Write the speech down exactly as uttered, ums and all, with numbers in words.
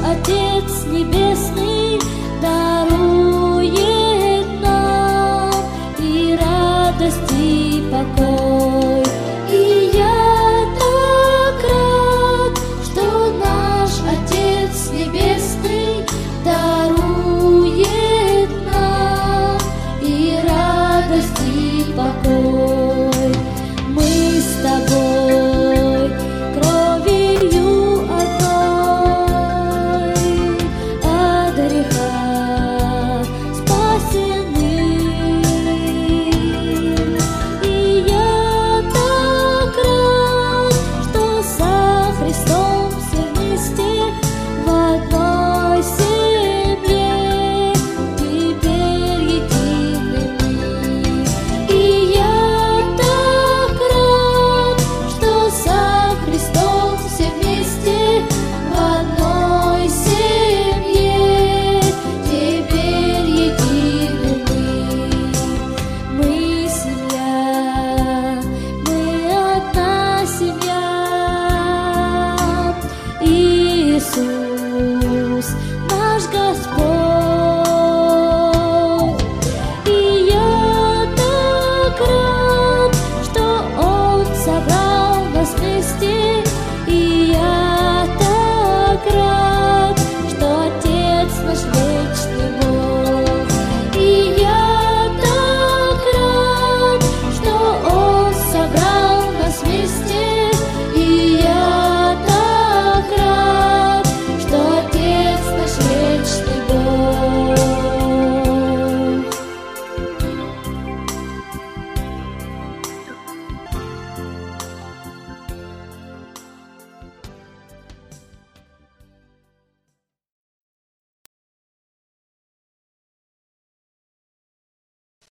Отец Небесный дарует нам и радость, и покой. И я так рад, что наш Отец Небесный дарует нам и радость, и покой. Мы с тобой кровью одной от греха спасены. И я так рад, что со Христом все вместе в одной семье теперь едины мы. И я так рад, что со Христом все вместе в одной семье теперь едины мы. Мы семья, мы одна семья. Иисус